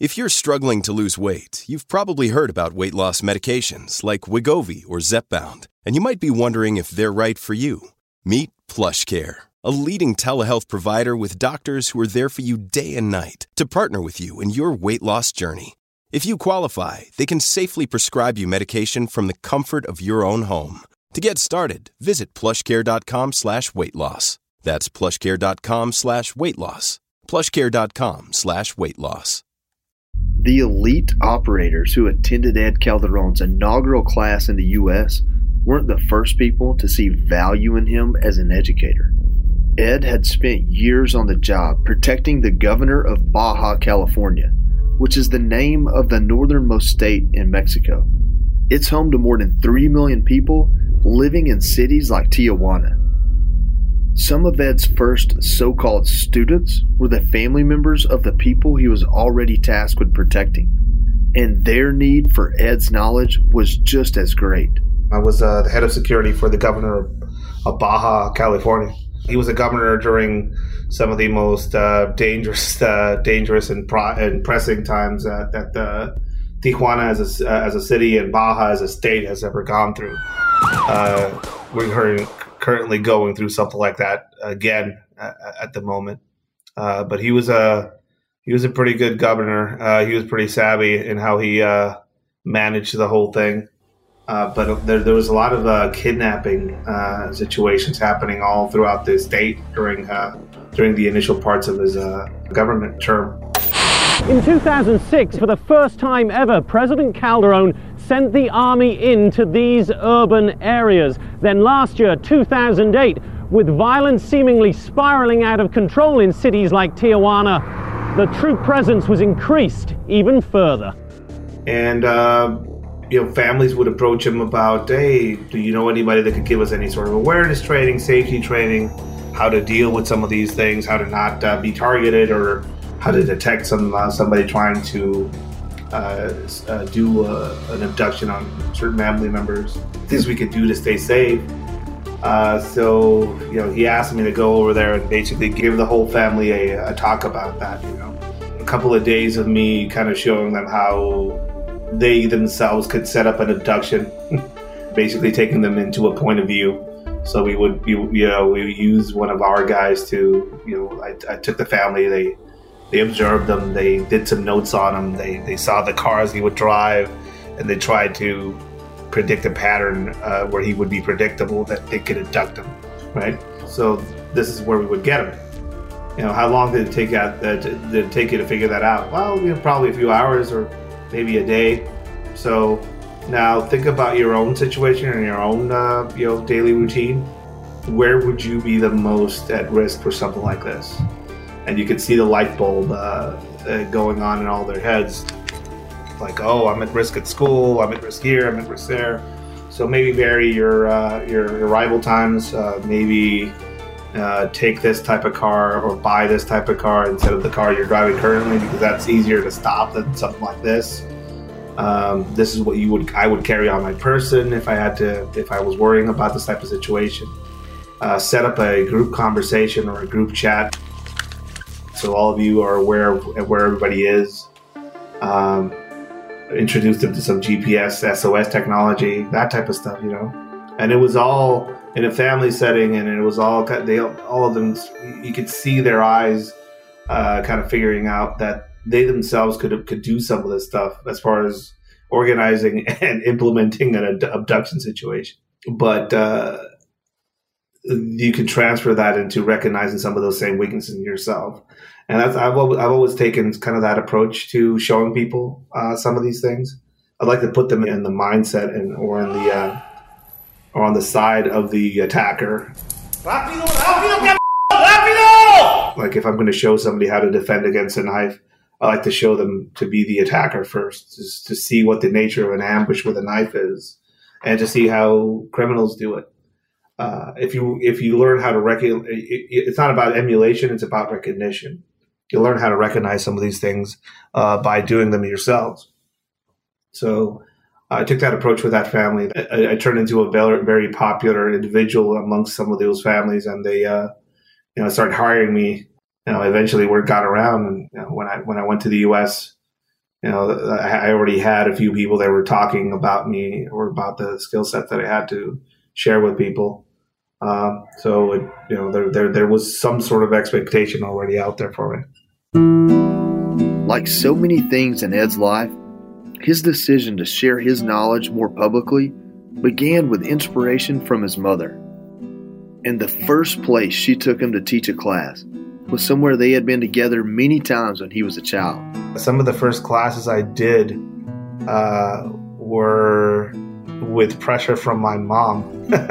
If you're struggling to lose weight, you've probably heard about weight loss medications like Wegovy or Zepbound, and you might be wondering if they're right for you. Meet PlushCare, a leading telehealth provider with doctors who are there for you day and night to partner with you in your weight loss journey. If you qualify, they can safely prescribe you medication from the comfort of your own home. To get started, visit plushcare.com/weightloss. That's plushcare.com/weightloss. plushcare.com/weightloss. The elite operators who attended Ed Calderon's inaugural class in the U.S. weren't the first people to see value in him as an educator. Ed had spent years on the job protecting the governor of Baja California, which is the name of the northernmost state in Mexico. It's home to more than 3 million people living in cities like Tijuana. Some of Ed's first so-called students were the family members of the people he was already tasked with protecting, and their need for Ed's knowledge was just as great. I was the head of security for the governor of Baja California. He was a governor during some of the most dangerous and pressing times that Tijuana as a city and Baja as a state has ever gone through. We're currently going through something like that again at the moment. But he was a pretty good governor. He was pretty savvy in how he managed the whole thing. But there was a lot of kidnapping situations happening all throughout the state during the initial parts of his government term. In 2006, for the first time ever, President Calderon sent the army into these urban areas. Then last year, 2008, with violence seemingly spiraling out of control in cities like Tijuana, the troop presence was increased even further. And families would approach him about, hey, do you know anybody that could give us any sort of awareness training, safety training, how to deal with some of these things, how to not be targeted, or how to detect somebody trying to do an abduction on certain family members, things we could do to stay safe. So he asked me to go over there and basically give the whole family a talk about that. A couple of days of me kind of showing them how they themselves could set up an abduction, basically taking them into a point of view. So we would use one of our guys to, I took the family, they observed them, they did some notes on him, they saw the cars he would drive, and they tried to predict a pattern where he would be predictable, that they could abduct him, right? So this is where we would get him. How long did it take you to figure that out? Well, probably a few hours or maybe a day. So now think about your own situation and your own daily routine. Where would you be the most at risk for something like this? And you could see the light bulb going on in all their heads. Like, oh, I'm at risk at school, I'm at risk here, I'm at risk there. So maybe vary your arrival times. Maybe take this type of car or buy this type of car instead of the car you're driving currently, because that's easier to stop than something like this. This is what I would carry on my person if I was worrying about this type of situation. Set up a group conversation or a group chat so all of you are aware of where everybody is. Introduce them to some GPS, SOS technology, that type of stuff, And it was all in a family setting, and it was all of them. You could see their eyes, kind of figuring out that they themselves could do some of this stuff as far as organizing and implementing an abduction situation. But you can transfer that into recognizing some of those same weaknesses in yourself. And I've always taken kind of that approach to showing people some of these things. I'd like to put them in the mindset or on the side of the attacker. Rápido, rápido, rápido! Like if I'm going to show somebody how to defend against a knife, I like to show them to be the attacker first, just to see what the nature of an ambush with a knife is, and to see how criminals do it. If you learn how to recognize, it's not about emulation; it's about recognition. You learn how to recognize some of these things by doing them yourselves. So I took that approach with that family. I turned into a very, very popular individual amongst some of those families, and they, started hiring me. Eventually word got around, and when I went to the U.S., I already had a few people that were talking about me or about the skill set that I had to share with people. So there was some sort of expectation already out there for me. Like so many things in Ed's life, his decision to share his knowledge more publicly began with inspiration from his mother. And the first place she took him to teach a class was somewhere they had been together many times when he was a child. Some of the first classes I did were with pressure from my mom.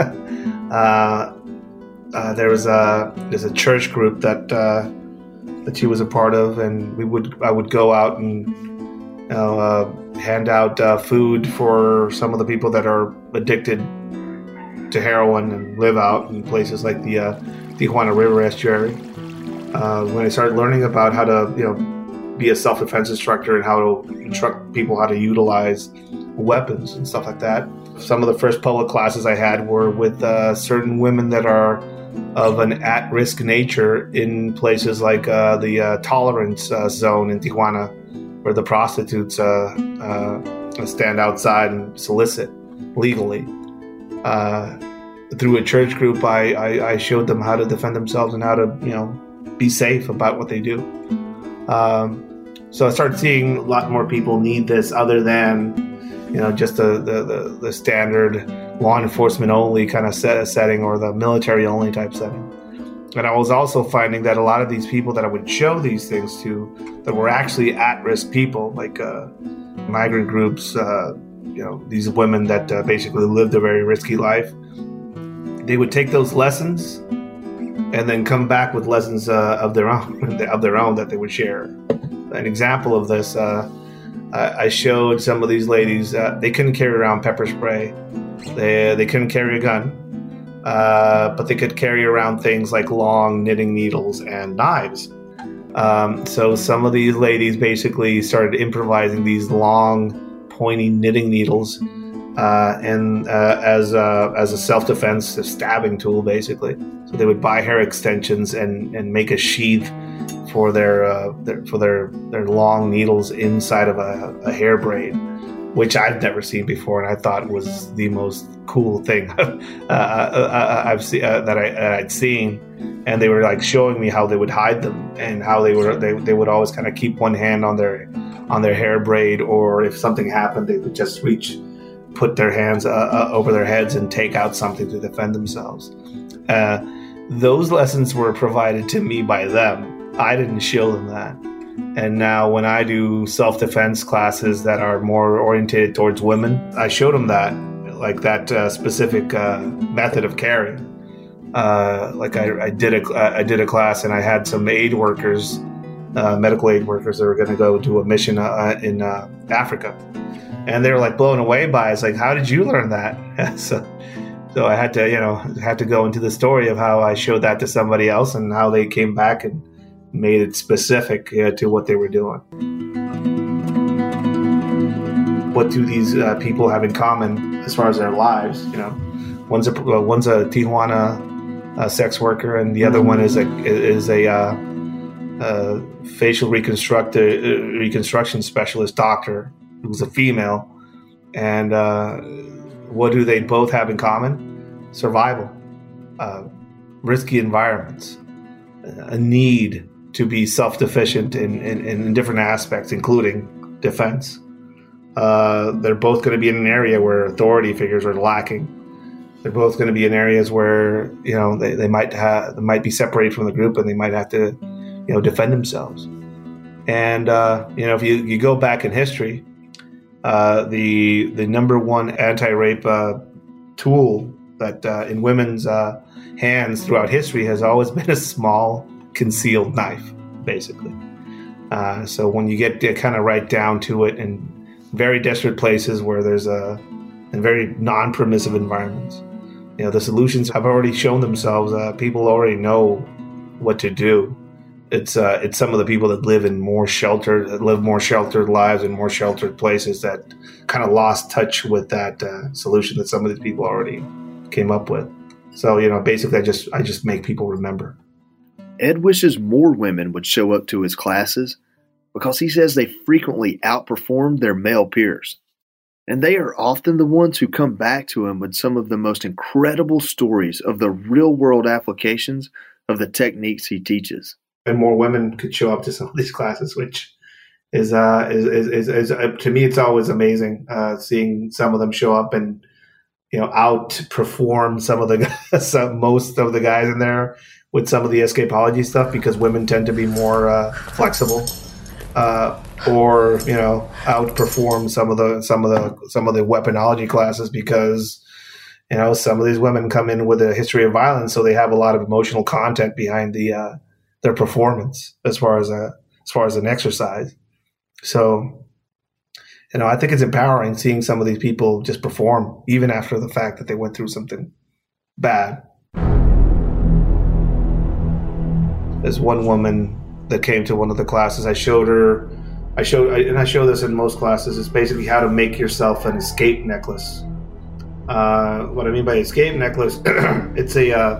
There's a church group that she was a part of, and I would go out and hand out food for some of the people that are addicted to heroin and live out in places like the Tijuana River estuary. When I started learning about how to be a self-defense instructor and how to instruct people how to utilize weapons and stuff like that. Some of the first public classes I had were with certain women that are of an at-risk nature in places like the tolerance zone in Tijuana, where the prostitutes stand outside and solicit legally. Through a church group, I showed them how to defend themselves and how to be safe about what they do. So I started seeing a lot more people need this other than just the standard law enforcement only kind of setting or the military only type setting. And I was also finding that a lot of these people that I would show these things to that were actually at-risk people, like migrant groups, these women that basically lived a very risky life. They would take those lessons and then come back with lessons of their own that they would share. An example of this, I showed some of these ladies, they couldn't carry around pepper spray. They couldn't carry a gun, but they could carry around things like long knitting needles and knives. So some of these ladies basically started improvising these long, pointy knitting needles and as a self-defense, a stabbing tool, basically. So they would buy hair extensions and make a sheath for their long needles inside of a hair braid, which I've never seen before, and I thought was the most cool thing I've seen that I'd seen. And they were like showing me how they would hide them and how they would always kind of keep one hand on their hair braid, or if something happened, they would just put their hands over their heads and take out something to defend themselves. Those lessons were provided to me by them. I didn't show them that. And now when I do self-defense classes that are more oriented towards women, I showed them that, like that specific method of carrying. Like I did a class, and I had some aid workers, medical aid workers, that were going to go do a mission in Africa. And they were like blown away by it. It's like, how did you learn that? So I had to go into the story of how I showed that to somebody else and how they came back and made it specific to what they were doing. What do these people have in common as far as their lives? One's a Tijuana sex worker, and the other one is a facial reconstruction specialist doctor who's a female. And what do they both have in common? Survival, risky environments, a need to be self-sufficient in different aspects, including defense. They're both going to be in an area where authority figures are lacking. They're both going to be in areas where they might be separated from the group, and they might have to defend themselves. And if you go back in history, the number one anti-rape tool that in women's hands throughout history has always been a small concealed knife, basically. So when you get kind of right down to it, in very desperate places where there's in very non-permissive environments, the solutions have already shown themselves. People already know what to do. It's some of the people that live more sheltered lives in more sheltered places that kind of lost touch with that solution that some of these people already came up with. So basically, I just make people remember. Ed wishes more women would show up to his classes because he says they frequently outperformed their male peers. And they are often the ones who come back to him with some of the most incredible stories of the real-world applications of the techniques he teaches. And more women could show up to some of these classes, which is to me, it's always amazing seeing some of them show up and outperform most of the guys in there with some of the escapology stuff, because women tend to be more flexible. Or outperform some of the weaponology classes, because some of these women come in with a history of violence, so they have a lot of emotional content behind their performance as far as an exercise. So I think it's empowering seeing some of these people just perform even after the fact that they went through something bad. There's one woman that came to one of the classes. I show this in most classes. It's basically how to make yourself an escape necklace. What I mean by escape necklace, it's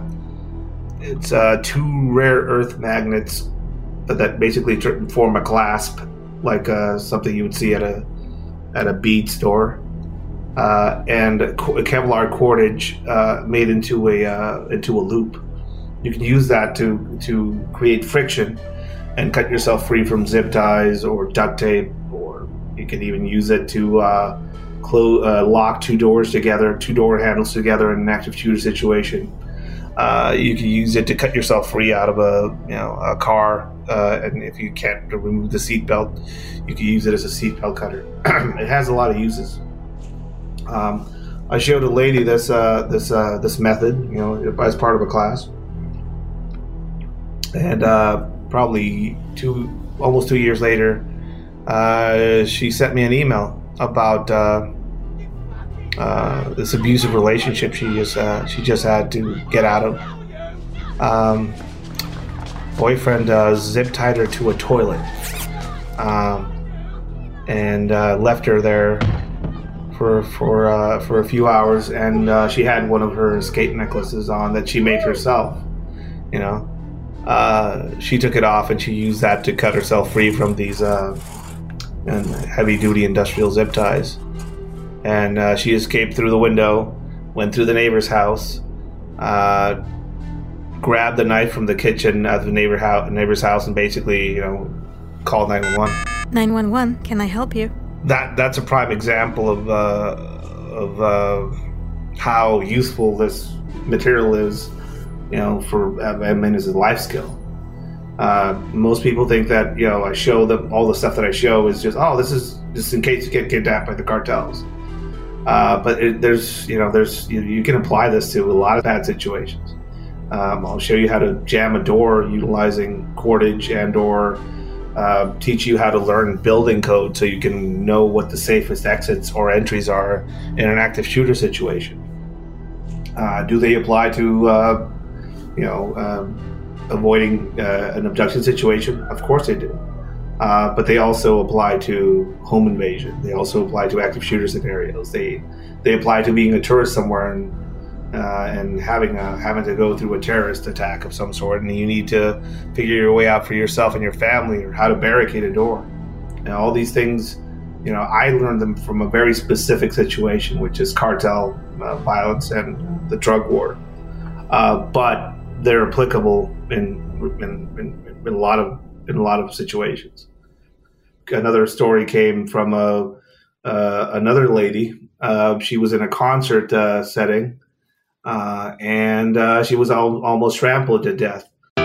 two rare earth magnets that basically form a clasp, like something you would see at a bead store, and a Kevlar cordage made into a loop. You can use that to create friction and cut yourself free from zip ties or duct tape, or you can even use it to lock two door handles together in an active shooter situation. You can use it to cut yourself free out of a car, and if you can't remove the seatbelt, you can use it as a seatbelt cutter. It has a lot of uses. I showed a lady this method, as part of a class, and probably almost 2 years later, she sent me an email about this abusive relationship she just had to get out of. Boyfriend zip tied her to a toilet, and left her there for a few hours, and she had one of her escape necklaces on that she made herself. She took it off and she used that to cut herself free from these heavy-duty industrial zip ties. And she escaped through the window, went through the neighbor's house, grabbed the knife from the kitchen at the neighbor's house, and basically, called 911. 911, can I help you? That's a prime example of how useful this material is. For as a life skill. Most people think that I show them all the stuff that I show is just this is just in case you get kidnapped by the cartels. But you can apply this to a lot of bad situations. I'll show you how to jam a door utilizing cordage, and/or teach you how to learn building code so you can know what the safest exits or entries are in an active shooter situation. Do they apply to avoiding an abduction situation? Of course they do. But they also apply to home invasion. They also apply to active shooter scenarios. They apply to being a tourist somewhere and having to go through a terrorist attack of some sort, and you need to figure your way out for yourself and your family, or how to barricade a door. And all these things, I learned them from a very specific situation, which is cartel violence and the drug war. But they're applicable in a lot of situations. Another story came from another lady. She was in a concert setting, and she was almost trampled to death.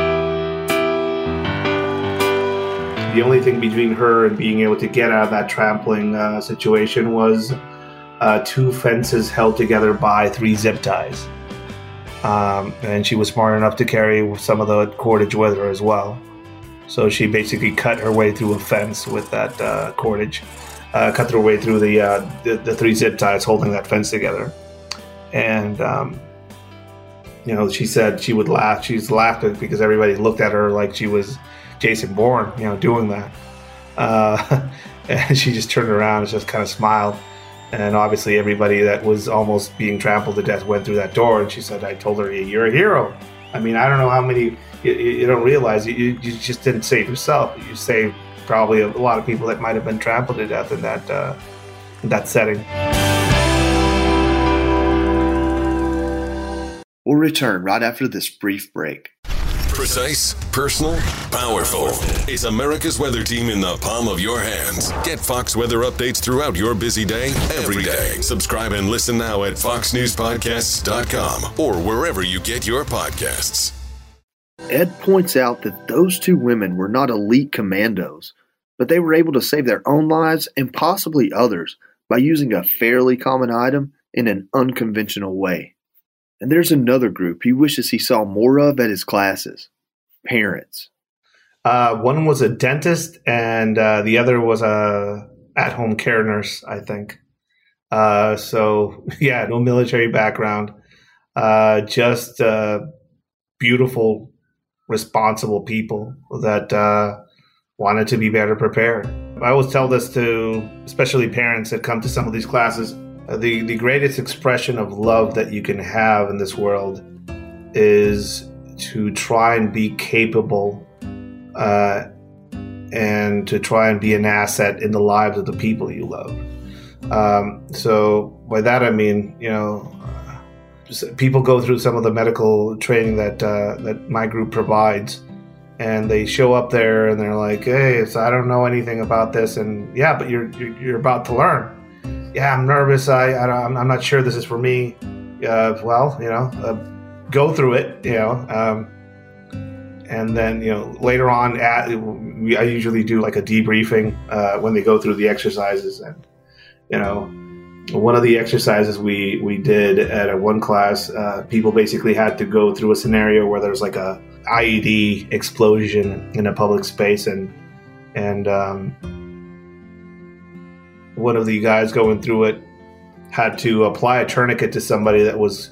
The only thing between her and being able to get out of that trampling situation was 2 fences held together by 3 zip ties. And she was smart enough to carry some of the cordage with her as well. So she basically cut her way through a fence with that cordage, cut her way through the 3 zip ties holding that fence together. And, she said she would laugh. She's laughing because everybody looked at her like she was Jason Bourne, doing that. And she just turned around and just kind of smiled. And obviously everybody that was almost being trampled to death went through that door. And she said, I told her, you're a hero. I mean, I don't know how many, you don't realize you just didn't save yourself. You saved probably a lot of people that might have been trampled to death in that setting. We'll return right after this brief break. Precise, personal, powerful. It's America's weather team in the palm of your hands. Get Fox weather updates throughout your busy day, every day. Subscribe and listen now at foxnewspodcasts.com or wherever you get your podcasts. Ed points out that those two women were not elite commandos, but they were able to save their own lives and possibly others by using a fairly common item in an unconventional way. And there's another group he wishes he saw more of at his classes: parents. One was a dentist, and the other was a at-home care nurse, I think. So, yeah, no military background. Just beautiful, responsible people that wanted to be better prepared. I always tell this to especially parents that come to some of these classes. The greatest expression of love that you can have in this world is to try and be capable and to try and be an asset in the lives of the people you love. So by that I mean, people go through some of the medical training that my group provides, and they show up there and they're like, "Hey, so I don't know anything about this," and yeah, but you're about to learn. Yeah, I'm nervous. I'm not sure this is for me. Go through it, and then, later on, I usually do like a debriefing when they go through the exercises. And, one of the exercises we did at one class, people basically had to go through a scenario where there's like a IED explosion in a public space, and one of the guys going through it had to apply a tourniquet to somebody that was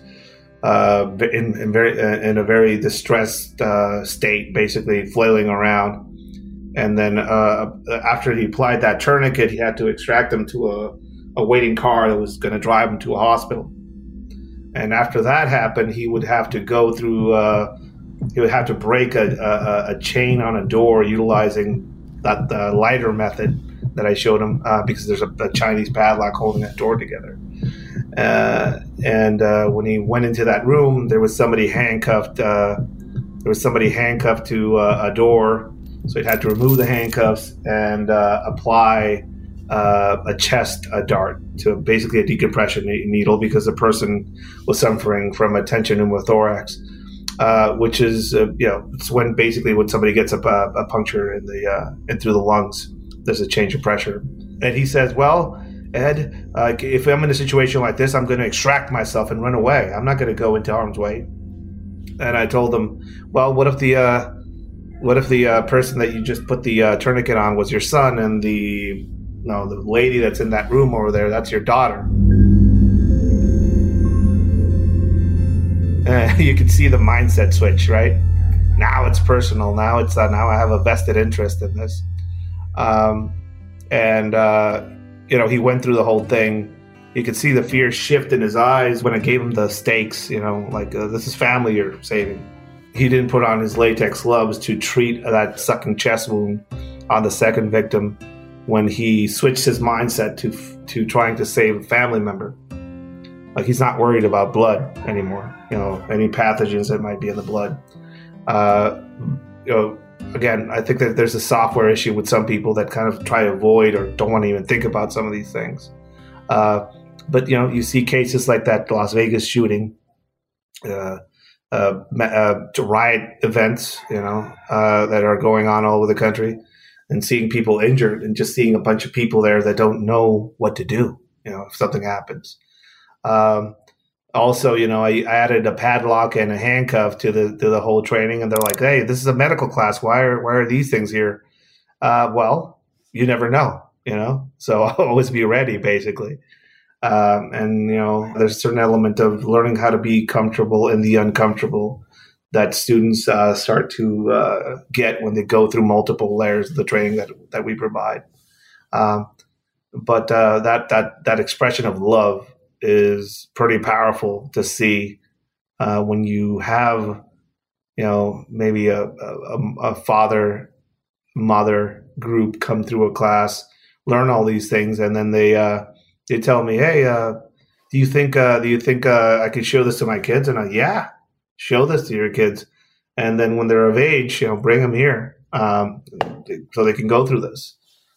in a very distressed state, basically flailing around. And then after he applied that tourniquet, he had to extract him to a waiting car that was going to drive him to a hospital. And after that happened, he would have to go through. He would have to break a chain on a door utilizing that lighter method that I showed him, because there's a Chinese padlock holding that door together. And when he went into that room, there was somebody handcuffed. To a door, so he had to remove the handcuffs and apply a chest dart to basically a decompression needle, because the person was suffering from a tension pneumothorax, which is it's when somebody gets a puncture in through the lungs. There's a change of pressure. And he says, "Well, Ed, if I'm in a situation like this, I'm going to extract myself and run away. I'm not going to go into harm's way." And I told him, "Well, what if the person that you just put the tourniquet on was your son, and the lady that's in that room over there, that's your daughter?" You can see the mindset switch, right? Now it's personal. Now it's now I have a vested interest in this. He went through the whole thing. You could see the fear shift in his eyes when I gave him the stakes, this is family you're saving. He didn't put on his latex gloves to treat that sucking chest wound on the second victim when he switched his mindset to trying to save a family member. Like, he's not worried about blood anymore, any pathogens that might be in the blood. Again, I think that there's a software issue with some people that kind of try to avoid or don't want to even think about some of these things. But you see cases like that Las Vegas shooting, riot events, that are going on all over the country, and seeing people injured, and just seeing a bunch of people there that don't know what to do, if something happens. Also, I added a padlock and a handcuff to the whole training, and they're like, "Hey, this is a medical class. Why are these things here?" Well, you never know, So always be ready, basically. There's a certain element of learning how to be comfortable in the uncomfortable that students start to get when they go through multiple layers of the training that we provide. But that expression of love is pretty powerful to see when you have, maybe a father, mother, group come through a class, learn all these things, and then they tell me, "Hey, do you think I could show this to my kids?" And yeah, show this to your kids. And then when they're of age, bring them here so they can go through this.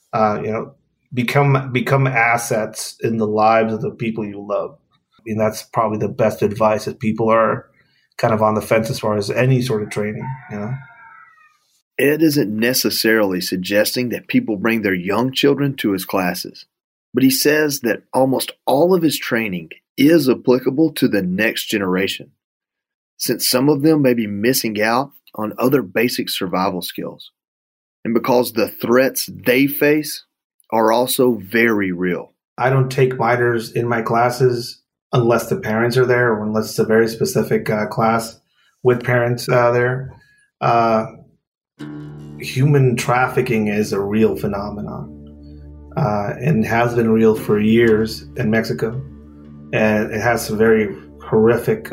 Become assets in the lives of the people you love. I mean, that's probably the best advice if people are kind of on the fence as far as any sort of training. Ed isn't necessarily suggesting that people bring their young children to his classes, but he says that almost all of his training is applicable to the next generation, since some of them may be missing out on other basic survival skills, and because the threats they face are also very real. I don't take minors in my classes unless the parents are there or unless it's a very specific class with parents there. Human trafficking is a real phenomenon and has been real for years in Mexico. And it has some very horrific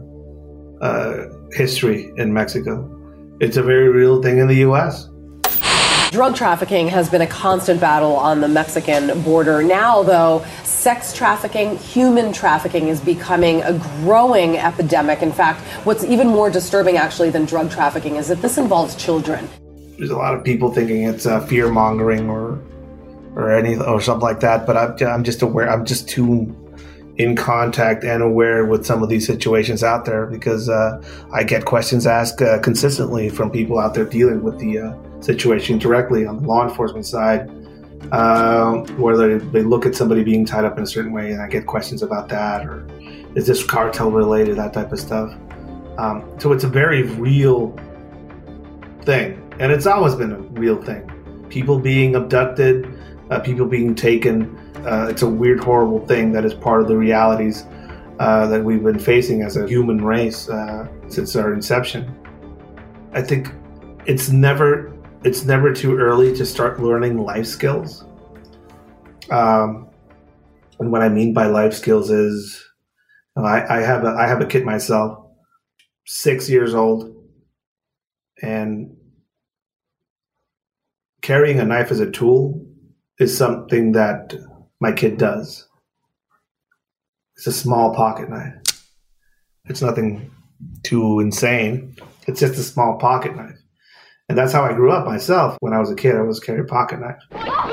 history in Mexico. It's a very real thing in the U.S. Drug trafficking has been a constant battle on the Mexican border. Now, though, sex trafficking, human trafficking is becoming a growing epidemic. In fact, what's even more disturbing, actually, than drug trafficking is that this involves children. There's a lot of people thinking it's fear-mongering or something like that, but I'm just aware. I'm just too in contact and aware with some of these situations out there because I get questions asked consistently from people out there dealing with the situation directly on the law enforcement side, where they look at somebody being tied up in a certain way, and I get questions about that, or is this cartel related, that type of stuff. So it's a very real thing, and it's always been a real thing. People being abducted, people being taken. It's a weird, horrible thing that is part of the realities that we've been facing as a human race since our inception. I think it's never too early to start learning life skills. And what I mean by life skills is, I have a kid myself, 6 years old, and carrying a knife as a tool is something that my kid does. It's a small pocket knife. It's nothing too insane. It's just a small pocket knife. And that's how I grew up myself. When I was a kid, I was carrying a pocket knife.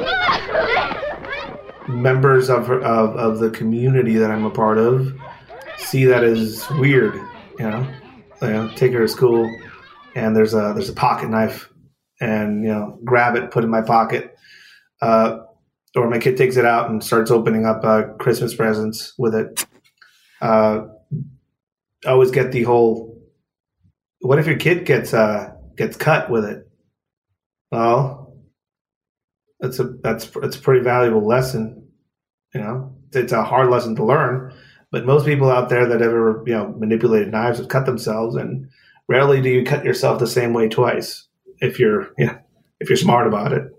Members of the community that I'm a part of see that as weird, take her to school and there's a pocket knife and, grab it, put it in my pocket. Or my kid takes it out and starts opening up Christmas presents with it. I always get the whole, what if your kid gets cut with it? Well, it's a pretty valuable lesson. It's a hard lesson to learn, but most people out there that ever manipulated knives have cut themselves, and rarely do you cut yourself the same way twice if you're smart about it.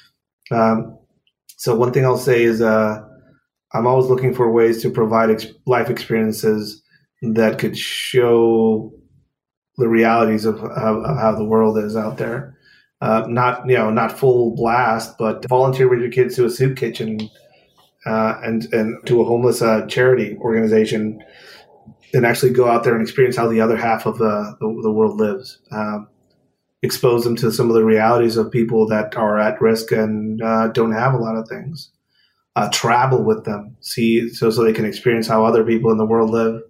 So one thing I'll say is I'm always looking for ways to provide life experiences that could show the realities of how the world is out there. Not full blast, but volunteer with your kids to a soup kitchen and to a homeless charity organization, and actually go out there and experience how the other half of the world lives. Expose them to some of the realities of people that are at risk and don't have a lot of things. Travel with them, see so they can experience how other people in the world live.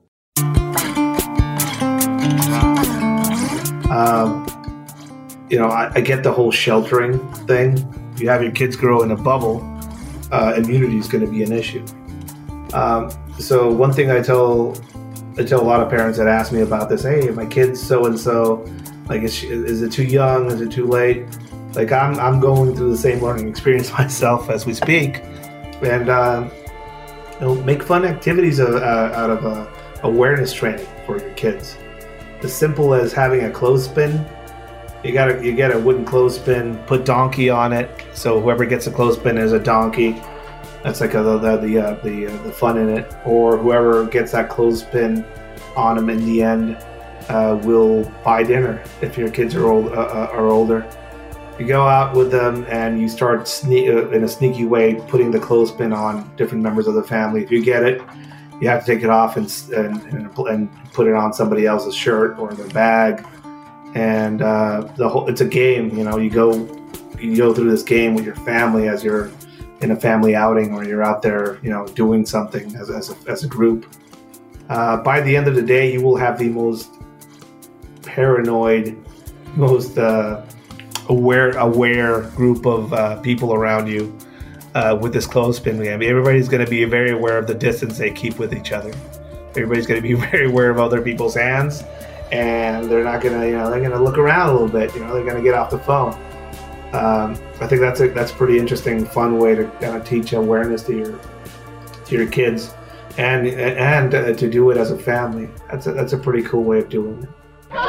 I get the whole sheltering thing. If you have your kids grow in a bubble, immunity is going to be an issue. So one thing I tell a lot of parents that ask me about this, hey, my kid's so-and-so, like, is it too young? Is it too late? Like, I'm going through the same learning experience myself as we speak. And, make fun activities out of awareness training for your kids. As simple as having a clothespin. You get a wooden clothespin, put donkey on it. So whoever gets a clothespin is a donkey. That's like the fun in it. Or whoever gets that clothespin on them in the end will buy dinner if your kids are older. You go out with them and you start in a sneaky way putting the clothespin on different members of the family. If you get it, you have to take it off and put it on somebody else's shirt or their bag. And it's a game. You go through this game with your family as you're in a family outing, or you're out there, doing something as a group. By the end of the day, you will have the most paranoid, most aware group of people around you with this clothespin game. Everybody's going to be very aware of the distance they keep with each other. Everybody's going to be very aware of other people's hands, and they're not going to, they're going to look around a little bit. They're going to get off the phone. I think that's a pretty interesting, fun way to kind of teach awareness to your kids, and to do it as a family. That's a pretty cool way of doing it.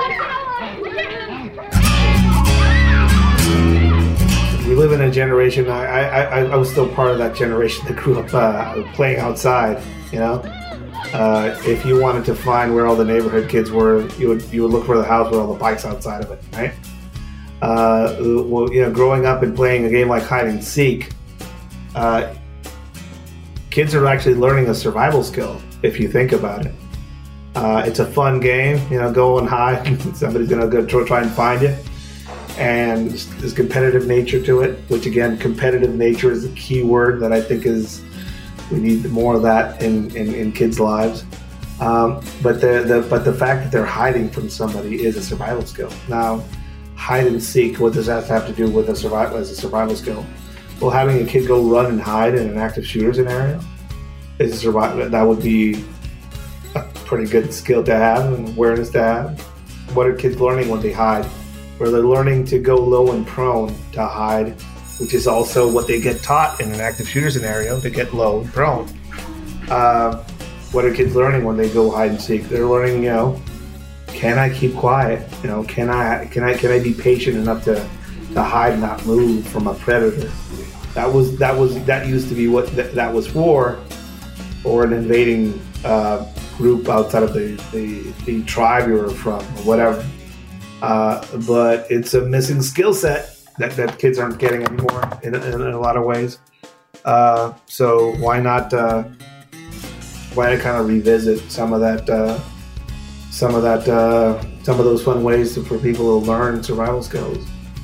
We live in a generation. I was still part of that generation that grew up playing outside. If you wanted to find where all the neighborhood kids were, you would look for the house with all the bikes outside of it, right? Growing up and playing a game like hide and seek, kids are actually learning a survival skill. If you think about it, it's a fun game. Go and hide. Somebody's gonna go try and find you. And there's competitive nature to it, which again, competitive nature is the key word that I think we need more of that in kids' lives. But the fact that they're hiding from somebody is a survival skill. Now, hide and seek, what does that have to do with as a survival skill? Well, having a kid go run and hide in an active shooter scenario that would be a pretty good skill to have and awareness to have. What are kids learning when they hide? Where they're learning to go low and prone to hide, which is also what they get taught in an active shooter scenario, to get low and prone. What are kids learning when they go hide and seek? They're learning, can I keep quiet? Can I be patient enough to hide and not move from a predator? That used to be what that was for, or an invading group outside of the tribe you were from, or whatever. But it's a missing skill set that kids aren't getting anymore in a lot of ways. So why not kind of revisit some of those fun ways for people to learn survival skills.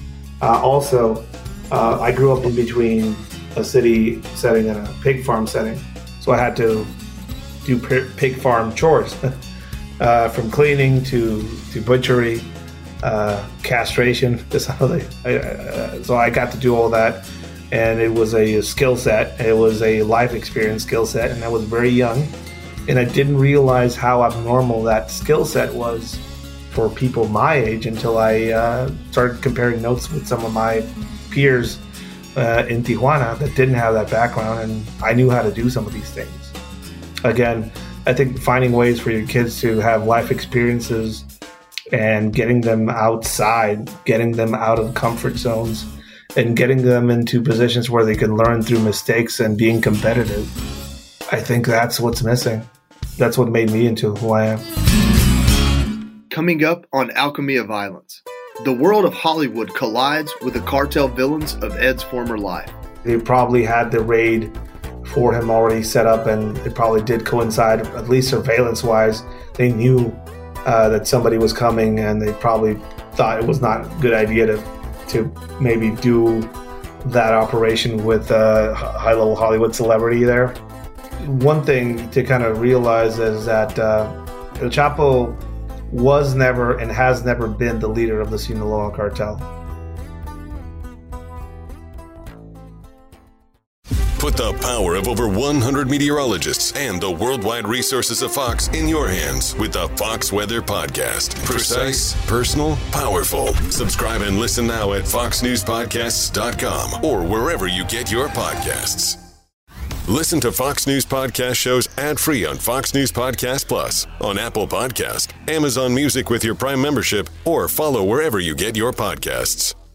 I grew up in between a city setting and a pig farm setting, so I had to do pig farm chores, from cleaning to butchery. Castration. So I got to do all that, and it was a skill set. It was a life experience skill set, and I was very young, and I didn't realize how abnormal that skill set was for people my age until I started comparing notes with some of my peers in Tijuana that didn't have that background, and I knew how to do some of these things. Again, I think finding ways for your kids to have life experiences and getting them outside, getting them out of comfort zones, and getting them into positions where they can learn through mistakes and being competitive. I think that's what's missing. That's what made me into who I am. Coming up on Alchemy of Violence, the world of Hollywood collides with the cartel villains of Ed's former life. They probably had the raid for him already set up, and it probably did coincide, at least surveillance-wise. They knew that somebody was coming, and they probably thought it was not a good idea to maybe do that operation with a high-level Hollywood celebrity there. One thing to kind of realize is that El Chapo was never and has never been the leader of the Sinaloa cartel. Put the power of over 100 meteorologists and the worldwide resources of Fox in your hands with the Fox Weather Podcast. Precise, personal, powerful. Subscribe and listen now at foxnewspodcasts.com or wherever you get your podcasts. Listen to Fox News Podcast shows ad-free on Fox News Podcast Plus, on Apple Podcast, Amazon Music with your Prime membership, or follow wherever you get your podcasts.